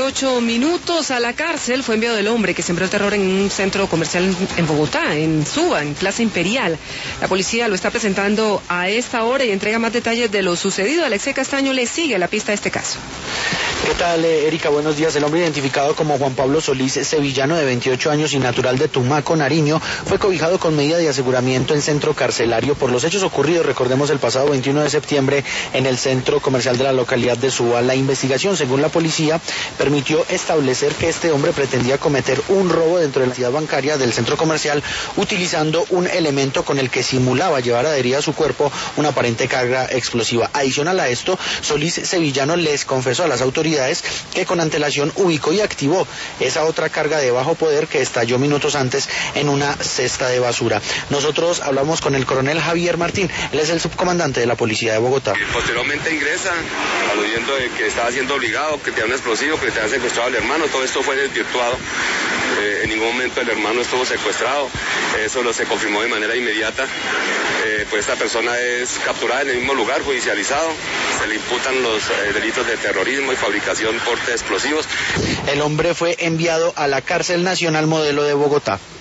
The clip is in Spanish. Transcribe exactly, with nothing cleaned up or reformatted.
veintiocho minutos. A la cárcel fue enviado el hombre que sembró el terror en un centro comercial en Bogotá, en Suba, en Plaza Imperial. La policía lo está presentando a esta hora y entrega más detalles de lo sucedido. Alexei Castaño le sigue la pista a este caso. ¿Qué tal, Erika? Buenos días. El hombre identificado como Juan Pablo Solís, sevillano de veintiocho años y natural de Tumaco, Nariño, fue cobijado con medida de aseguramiento en centro carcelario por los hechos ocurridos, recordemos, el pasado veintiuno de septiembre en el centro comercial de la localidad de Suba. La investigación, según la policía, permitió establecer que este hombre pretendía cometer un robo dentro de la entidad bancaria del centro comercial utilizando un elemento con el que simulaba llevar adherida a su cuerpo una aparente carga explosiva. Adicional a esto, Solís sevillano les confesó a las autoridades que con antelación ubicó y activó esa otra carga de bajo poder que estalló minutos antes en una cesta de basura. Nosotros hablamos con el coronel Javier Martín, él es el subcomandante de la policía de Bogotá. Posteriormente ingresa, aludiendo de que estaba siendo obligado, que tenía un explosivo, que le tenía secuestrado al hermano. Todo esto fue desvirtuado. Eh, en ningún momento el hermano estuvo secuestrado. Eso lo se confirmó de manera inmediata. Eh, pues esta persona es capturada en el mismo lugar, judicializado. Se le imputan los eh, delitos de terrorismo y fabricación, porte de explosivos. El hombre fue enviado a la cárcel nacional modelo de Bogotá.